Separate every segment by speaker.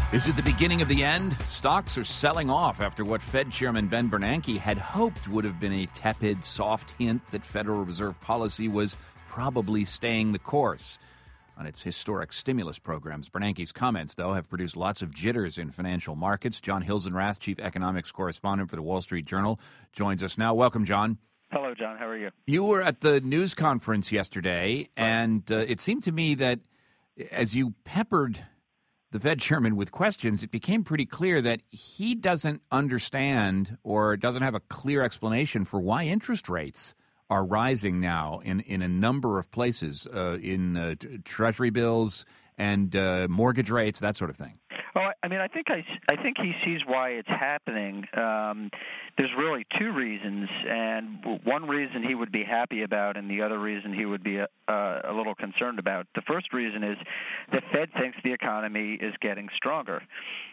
Speaker 1: Is it the beginning of the end? Stocks are selling off after what Fed Chairman Ben Bernanke had hoped would have been a tepid, soft hint that Federal Reserve policy was probably staying the course on its historic stimulus programs. Bernanke's comments, though, have produced lots of jitters in financial markets. John Hilsenrath, chief economics correspondent for the Wall Street Journal, joins us now. Welcome, John.
Speaker 2: Hello, John. How are you?
Speaker 1: You were at the news conference yesterday, and it seemed to me that as you peppered the Fed chairman with questions, it became pretty clear that he doesn't understand or doesn't have a clear explanation for why interest rates are rising now in a number of places, in Treasury bills and mortgage rates, that sort of thing.
Speaker 2: Oh, I mean, I think he sees why it's happening. There's really two reasons, and one reason he would be happy about, and the other reason he would be a little concerned about. The first reason is the Fed thinks the economy is getting stronger,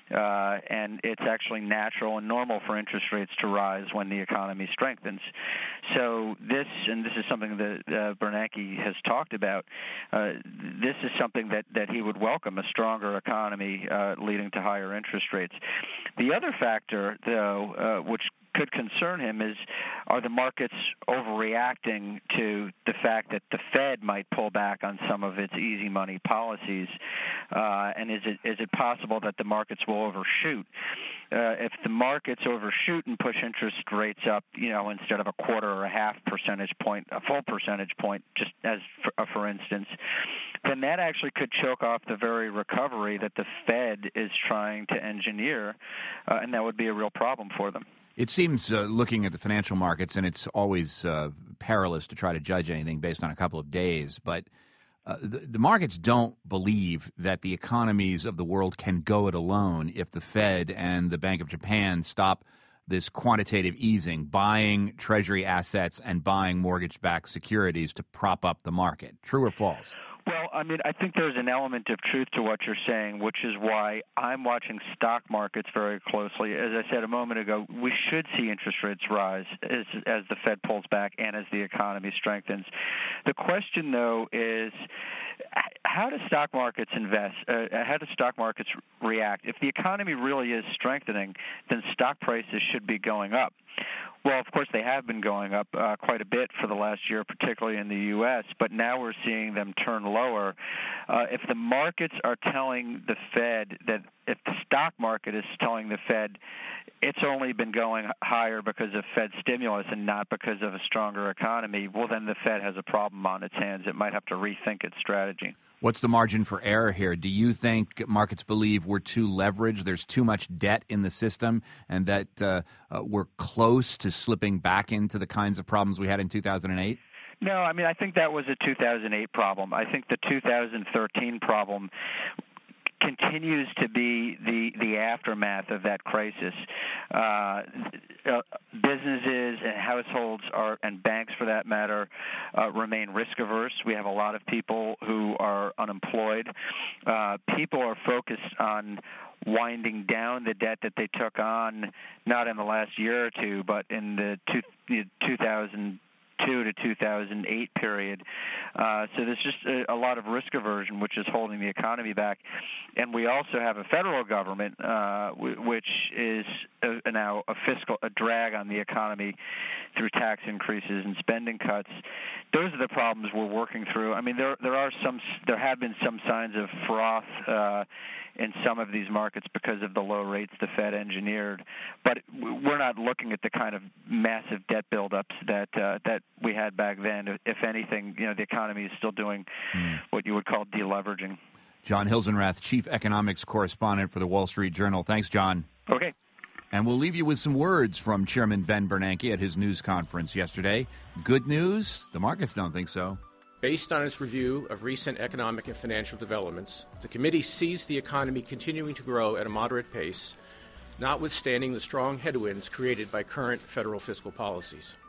Speaker 2: and it's actually natural and normal for interest rates to rise when the economy strengthens. So this is something that Bernanke has talked about. This is something that he would welcome, a stronger economy leading to higher interest rates. The other factor, though, which could concern him are the markets overreacting to the fact that the Fed might pull back on some of its easy money policies, and is it possible that the markets will overshoot? If the markets overshoot and push interest rates up, instead of a quarter or a half percentage point, a full percentage point, just as for instance, then that actually could choke off the very recovery that the Fed is trying to engineer, and that would be a real problem for them.
Speaker 1: It seems, looking at the financial markets, and it's always perilous to try to judge anything based on a couple of days, but the markets don't believe that the economies of the world can go it alone if the Fed and the Bank of Japan stop this quantitative easing, buying Treasury assets and buying mortgage-backed securities to prop up the market. True or false?
Speaker 2: Well, I mean, I think there's an element of truth to what you're saying, which is why I'm watching stock markets very closely. As I said a moment ago, we should see interest rates rise as the Fed pulls back and as the economy strengthens. The question, though, is how do stock markets invest? How do stock markets react? If the economy really is strengthening, then stock prices should be going up. Well, of course, they have been going up quite a bit for the last year, particularly in the U.S., but now we're seeing them turn lower. If the markets are telling the Fed that if the stock market is telling the Fed it's only been going higher because of Fed stimulus and not because of a stronger economy, well, then the Fed has a problem on its hands. It might have to rethink its strategy.
Speaker 1: What's the margin for error here? Do you think markets believe we're too leveraged, there's too much debt in the system, and that we're close to slipping back into the kinds of problems we had in 2008?
Speaker 2: No, I mean, I think that was a 2008 problem. I think the 2013 problem continues to be the aftermath of that crisis. Businesses and households and banks, for that matter, remain risk averse. We have a lot of people who are unemployed. People are focused on winding down the debt that they took on, not in the last year or two, but in the 2002 to 2008 period. So there's just a lot of risk aversion, which is holding the economy back. And we also have a federal government, which is now a drag on the economy through tax increases and spending cuts. Those are the problems we're working through. I mean, there have been some signs of froth in some of these markets because of the low rates the Fed engineered, but we're not looking at the kind of massive debt buildups that we had back then. If anything, the economy is still doing what you would call deleveraging.
Speaker 1: John Hilsenrath, chief economics correspondent for the Wall Street Journal. Thanks, John.
Speaker 2: Okay.
Speaker 1: And we'll leave you with some words from Chairman Ben Bernanke at his news conference yesterday. Good news? The markets don't think so.
Speaker 3: Based on its review of recent economic and financial developments, the committee sees the economy continuing to grow at a moderate pace, notwithstanding the strong headwinds created by current federal fiscal policies.